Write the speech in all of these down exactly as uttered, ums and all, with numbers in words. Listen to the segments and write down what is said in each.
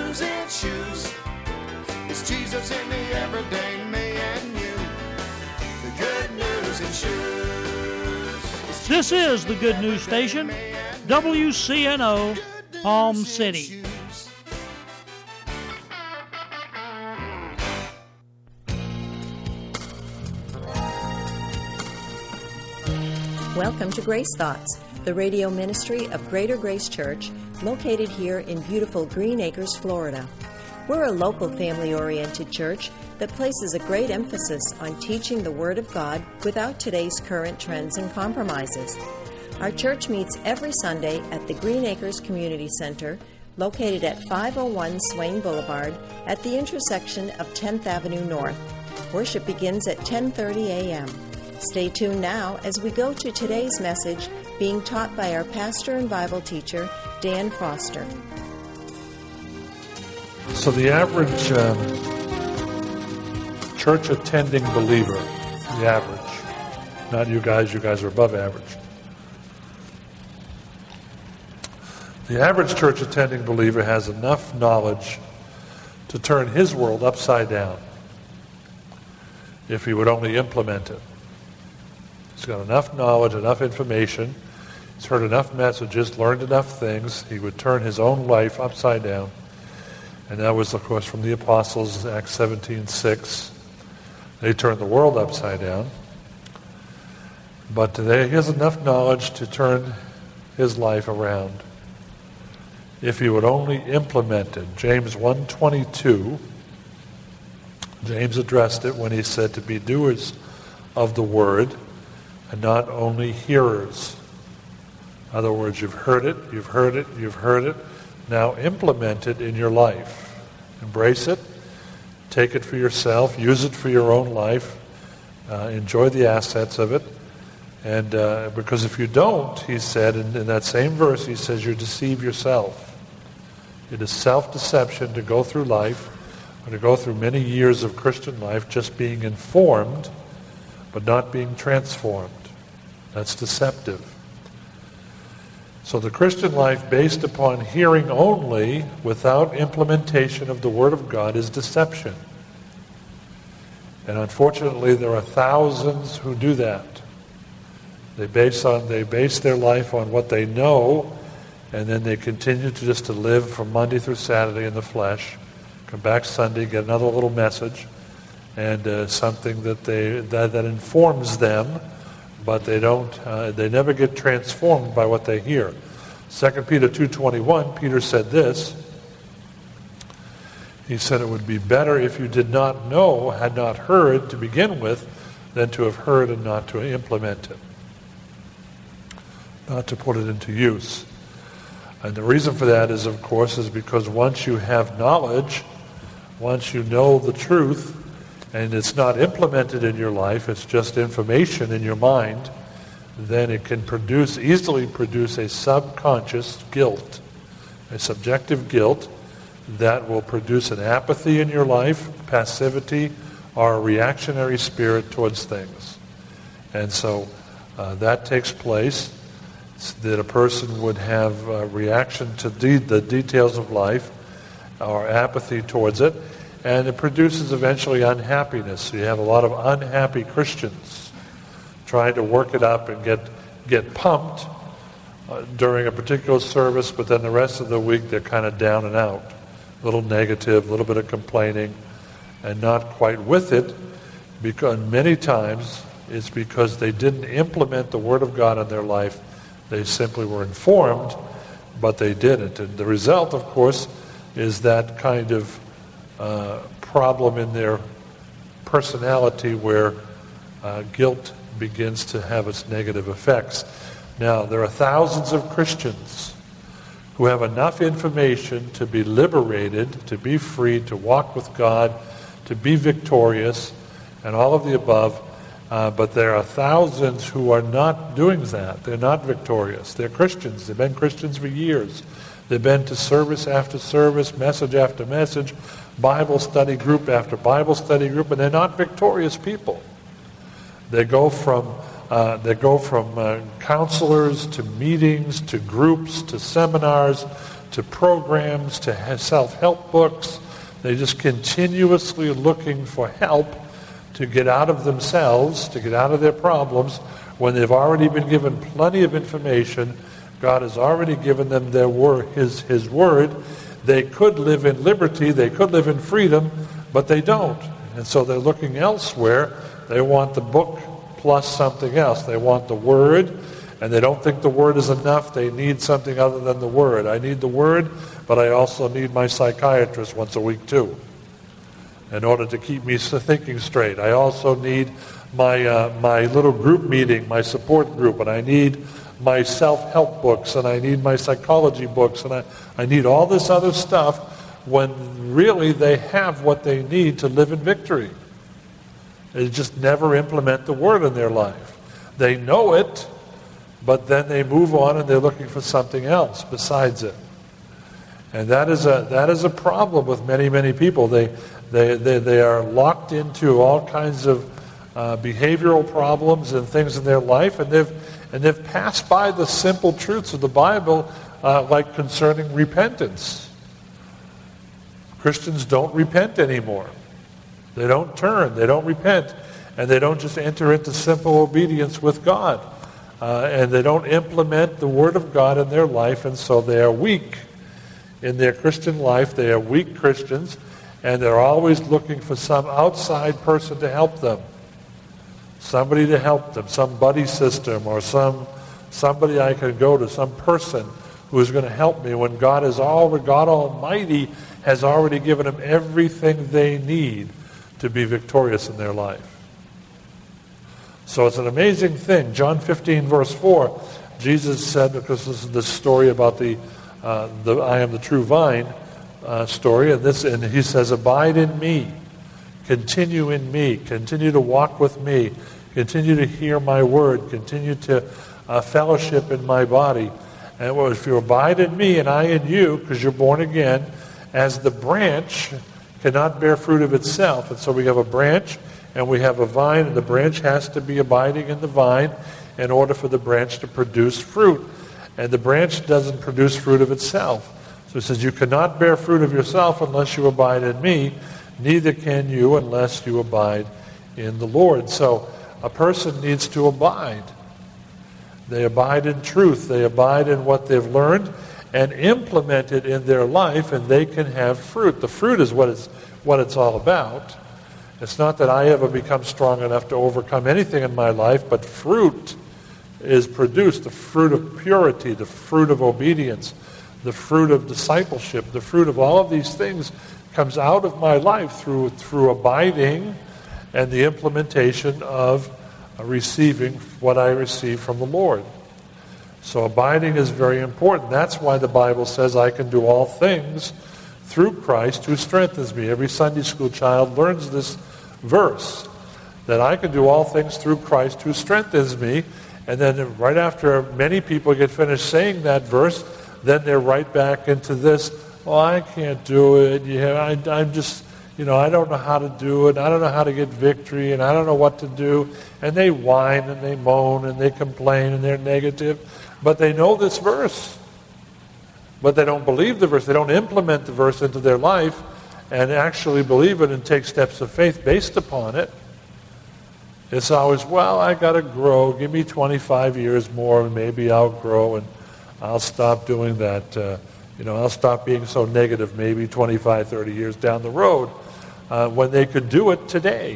news in shoes. It's Jesus in the everyday me and you. The good news in shoes. This is the Good News Station, W C N O, Palm City. Welcome to Grace Thoughts, the radio ministry of Greater Grace Church, located here in beautiful Green Acres, Florida. We're a local family-oriented church that places a great emphasis on teaching the Word of God without today's current trends and compromises. Our church meets every Sunday at the Green Acres Community Center, located at five oh one Swain Boulevard at the intersection of tenth Avenue North. Worship begins at ten thirty a.m. Stay tuned now as we go to today's message being taught by our pastor and Bible teacher, Dan Foster. So the average um, church-attending believer, the average, not you guys, you guys are above average. The average church-attending believer has enough knowledge to turn his world upside down if he would only implement it. He's got enough knowledge, enough information, he's heard enough messages, learned enough things, he would turn his own life upside down. And that was, of course, from the apostles, Acts seventeen six. They turned the world upside down. But today he has enough knowledge to turn his life around if he would only implement it. James one twenty-two, James addressed it when he said to be doers of the word and not only hearers. In other words, you've heard it, you've heard it, you've heard it. Now implement it in your life. Embrace it. Take it for yourself. Use it for your own life. Uh, enjoy the assets of it. And uh, because if you don't, he said, in, in that same verse, he says, you deceive yourself. It is self-deception to go through life, or to go through many years of Christian life just being informed, but not being transformed. That's deceptive. So the Christian life based upon hearing only without implementation of the Word of God is deception. And unfortunately there are thousands who do that. They base on they base their life on what they know, and then they continue to just to live from Monday through Saturday in the flesh, come back Sunday, get another little message, and uh, something that they that, that informs them, but they don't uh, they never get transformed by what they hear. Second Peter two twenty-one, Peter said this. He said it would be better if you did not know, had not heard to begin with, than to have heard and not to implement it, not to put it into use. And the reason for that is, of course, is because once you have knowledge, once you know the truth, and it's not implemented in your life, it's just information in your mind, then it can produce, easily produce a subconscious guilt, a subjective guilt that will produce an apathy in your life, passivity, or a reactionary spirit towards things. And so uh, that takes place, that a person would have a reaction to de- the details of life, or apathy towards it, and it produces eventually unhappiness. So you have a lot of unhappy Christians trying to work it up and get get pumped uh, during a particular service, but then the rest of the week they're kind of down and out, a little negative, a little bit of complaining, and not quite with it, because many times it's because they didn't implement the Word of God in their life. They simply were informed, but they didn't. And the result, of course, is that kind of Uh, problem in their personality where uh, guilt begins to have its negative effects. Now, there are thousands of Christians who have enough information to be liberated, to be free, to walk with God, to be victorious, and all of the above, uh, but there are thousands who are not doing that. They're not victorious. They're Christians. They've been Christians for years. They've been to service after service, message after message, Bible study group after Bible study group, and they're not victorious people. They go from uh, they go from uh, counselors to meetings to groups to seminars to programs, to ha- self-help books. They're just continuously looking for help to get out of themselves, to get out of their problems, when they've already been given plenty of information. God has already given them their word, his, his word. They could live in liberty, they could live in freedom, but they don't. And so they're looking elsewhere. They want the book plus something else. They want the word, and they don't think the word is enough. They need something other than the word. I need the word, but I also need my psychiatrist once a week too, in order to keep me thinking straight. I also need my uh, my little group meeting, my support group, and I need my self-help books, and I need my psychology books, and I, I need all this other stuff, when really they have what they need to live in victory. They just never implement the word in their life. They know it, but then they move on and they're looking for something else besides it. And that is a that is a problem with many, many people. They they they, they are locked into all kinds of uh, behavioral problems and things in their life, and they've and they've passed by the simple truths of the Bible, uh, like concerning repentance. Christians don't repent anymore. They don't turn. They don't repent, and they don't just enter into simple obedience with God, uh, and they don't implement the Word of God in their life, and so they are weak in their Christian life. They are weak Christians, and they're always looking for some outside person to help them. Somebody to help them, some buddy system, or some somebody I can go to, some person who is going to help me, when God is all, God Almighty has already given them everything they need to be victorious in their life. So it's an amazing thing. John fifteen, verse four, Jesus said, because this is the story about the Uh, the I am the true vine uh, story, and this, and he says, abide in me, continue in me, continue to walk with me, continue to hear my word, continue to uh, fellowship in my body. And well, if you abide in me and I in you, because you're born again, as the branch cannot bear fruit of itself. And so we have a branch and we have a vine, and the branch has to be abiding in the vine in order for the branch to produce fruit. And the branch doesn't produce fruit of itself. So it says, you cannot bear fruit of yourself unless you abide in me, neither can you unless you abide in the Lord. So a person needs to abide. They abide in truth. They abide in what they've learned and implement it in their life, and they can have fruit. The fruit is what it's, what it's all about. It's not that I ever become strong enough to overcome anything in my life, but fruit is produced, the fruit of purity, the fruit of obedience, the fruit of discipleship, the fruit of all of these things comes out of my life through through abiding and the implementation of uh, receiving what I receive from the Lord. So abiding is very important. That's why the Bible says I can do all things through Christ who strengthens me. Every Sunday school child learns this verse, that I can do all things through Christ who strengthens me. And then right after many people get finished saying that verse, then they're right back into this, oh, I can't do it. Yeah, I, I'm just, you know, I don't know how to do it. I don't know how to get victory, and I don't know what to do. And they whine, and they moan, and they complain, and they're negative. But they know this verse. But they don't believe the verse. They don't implement the verse into their life and actually believe it and take steps of faith based upon it. It's always, well, I got to grow. Give me twenty-five years more, and maybe I'll grow, and I'll stop doing that. Uh, you know, I'll stop being so negative maybe twenty-five, thirty years down the road, uh, when they could do it today.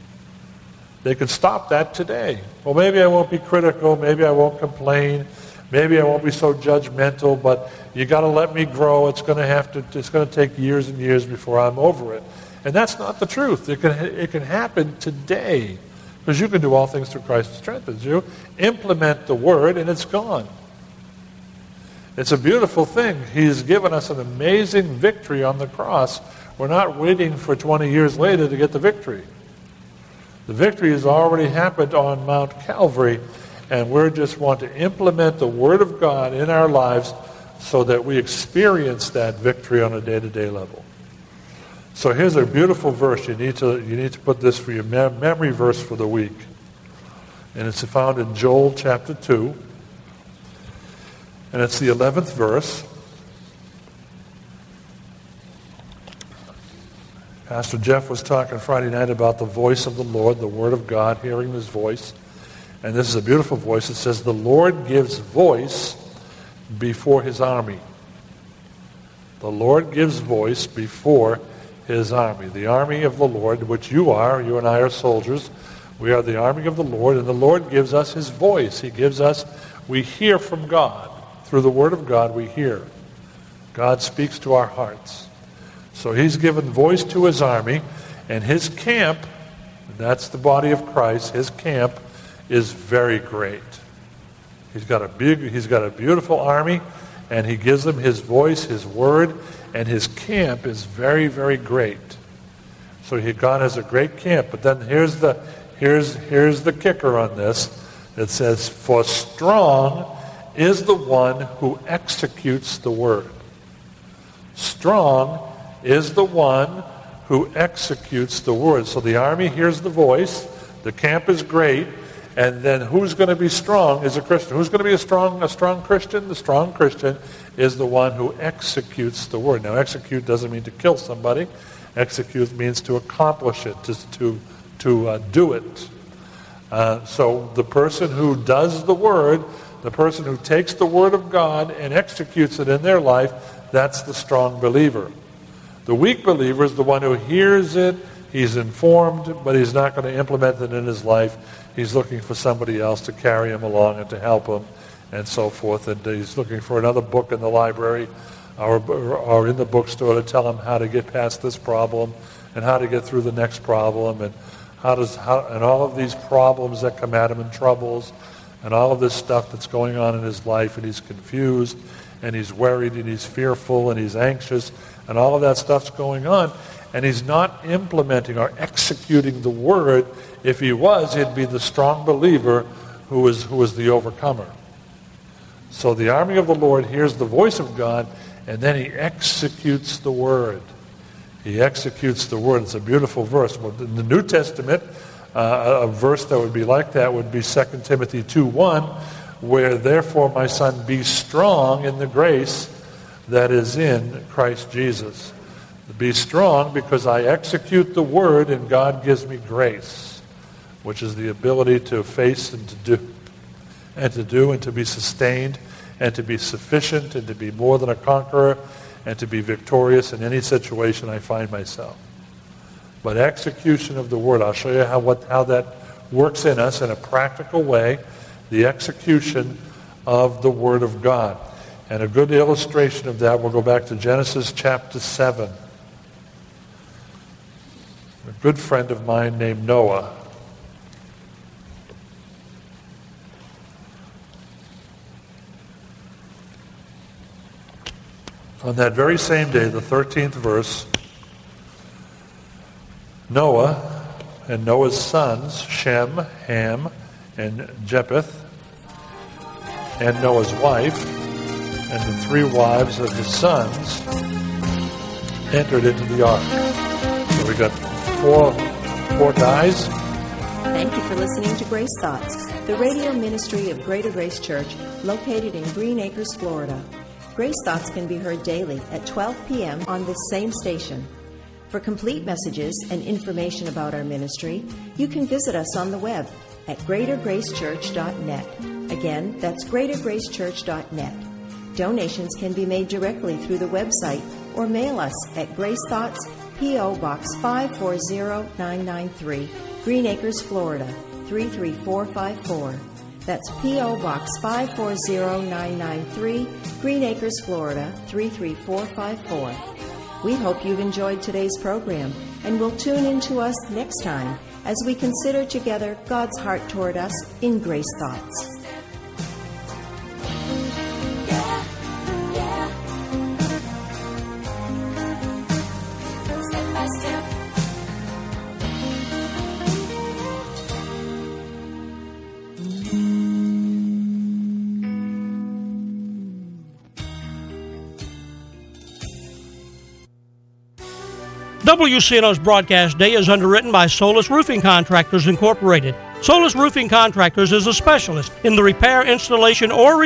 They could stop that today. Well, maybe I won't be critical. Maybe I won't complain. Maybe I won't be so judgmental, but you got to let me grow. It's going to have to, it's going to take years and years before I'm over it. And that's not the truth. It can, it can happen today. Because you can do all things through Christ who strengthens you. Implement the word, and it's gone. It's a beautiful thing. He's given us an amazing victory on the cross. We're not waiting for twenty years later to get the victory. The victory has already happened on Mount Calvary, and we just want to implement the Word of God in our lives so that we experience that victory on a day-to-day level. So here's a beautiful verse. You need to you need to put this for your mem- memory verse for the week. And it's found in Joel chapter two. And it's the eleventh verse. Pastor Jeff was talking Friday night about the voice of the Lord, the Word of God, hearing His voice. And this is a beautiful voice. It says, the Lord gives voice before His army. The Lord gives voice before His army. The army of the Lord, which you are, you and I are soldiers. We are the army of the Lord, and the Lord gives us His voice. He gives us, we hear from God. Through the Word of God, we hear. God speaks to our hearts. So He's given voice to His army, and His camp, and that's the body of Christ, His camp is very great. He's got a big, He's got a beautiful army, and He gives them His voice, His word, and His camp is very, very great. So he, God has a great camp. But then here's the here's here's the kicker on this. It says, for strong is the one who executes the word. Strong is the one who executes the word. So the army hears the voice, the camp is great, and then who's going to be strong is a Christian. Who's going to be a strong a strong Christian? The strong Christian is the one who executes the word. Now, execute doesn't mean to kill somebody. Execute means to accomplish it, to to, to uh, do it. Uh, so the person who does the word, the person who takes the word of God and executes it in their life, that's the strong believer. The weak believer is the one who hears it, he's informed, but he's not going to implement it in his life. He's looking for somebody else to carry him along and to help him and so forth. And he's looking for another book in the library or, or in the bookstore to tell him how to get past this problem and how to get through the next problem and how does how and all of these problems that come at him and troubles and all of this stuff that's going on in his life, and he's confused and he's worried and he's fearful and he's anxious and all of that stuff's going on, and he's not implementing or executing the word. If he was, he'd be the strong believer who is who is the overcomer. So the army of the Lord hears the voice of God, and then he executes the word. He executes the word. It's a beautiful verse. In the New Testament, uh, a verse that would be like that would be Second Timothy two one, where, therefore, my son, be strong in the grace that is in Christ Jesus. Be strong because I execute the word and God gives me grace, which is the ability to face and to do, and to do and to be sustained and to be sufficient and to be more than a conqueror and to be victorious in any situation I find myself. But execution of the word, I'll show you how what how that works in us in a practical way, the execution of the word of God. And a good illustration of that, we'll go back to Genesis chapter seven. A good friend of mine named Noah. On that very same day, the thirteenth verse, Noah and Noah's sons, Shem, Ham, and Japheth, and Noah's wife, and the three wives of his sons entered into the ark. So we got four, four guys. Thank you for listening to Grace Thoughts, the radio ministry of Greater Grace Church, located in Green Acres, Florida. Grace Thoughts can be heard daily at twelve p.m. on this same station. For complete messages and information about our ministry, you can visit us on the web at greater grace church dot net. Again, that's greater grace church dot net. Donations can be made directly through the website or mail us at Grace Thoughts, P O. Box five four zero nine nine three, Green Acres, Florida, three three four five four. That's P O. Box five four zero nine nine three, Green Acres, Florida, three three four five four. We hope you've enjoyed today's program, and will tune in to us next time as we consider together God's heart toward us in Grace Thoughts. W C N O's broadcast day is underwritten by Solus Roofing Contractors, Incorporated. Solus Roofing Contractors is a specialist in the repair, installation, or